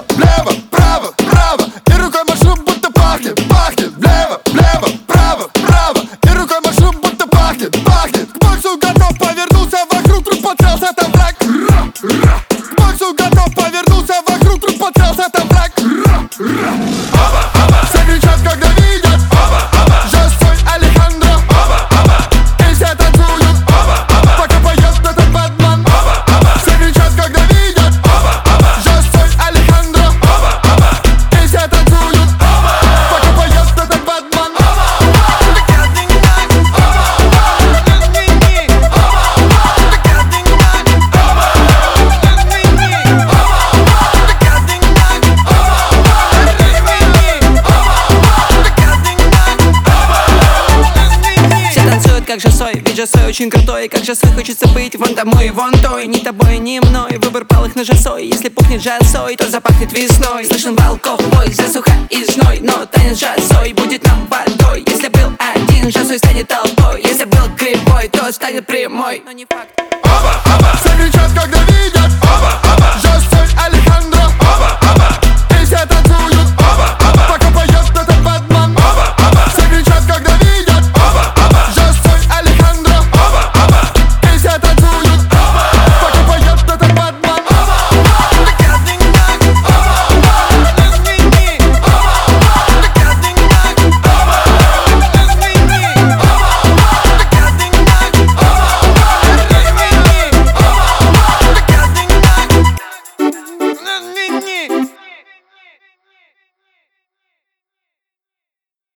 влево, влево, право, право. И рукой машу, будто пахнет, пахнет. Влево, влево, право, право. И рукой машу, будто пахнет, пахнет. К боксу готов, повернулся вокруг, труп потрялся, там враг. К боксу готов, повернулся вокруг, труп потрялся, там враг. Все кричат, когда видят. Я свой Алехандро. И все танцуют, пока поет этот Бэтмен. Все кричат, когда видят. Я свой Алехандро. И все танцуют, пока поет этот Бэтмен. Как же сой, ведь же сой очень крутой. Как же сой хочется быть вон тому и вон той. Ни тобой, ни мной, выбор палых на жасой. Если пухнет жасой, то запахнет весной. Слышен волков бой, засуха и зной. Но танец жасой будет нам водой. Если был один, жасой станет толпой. Если был кривой, то станет прямой. Но не факт.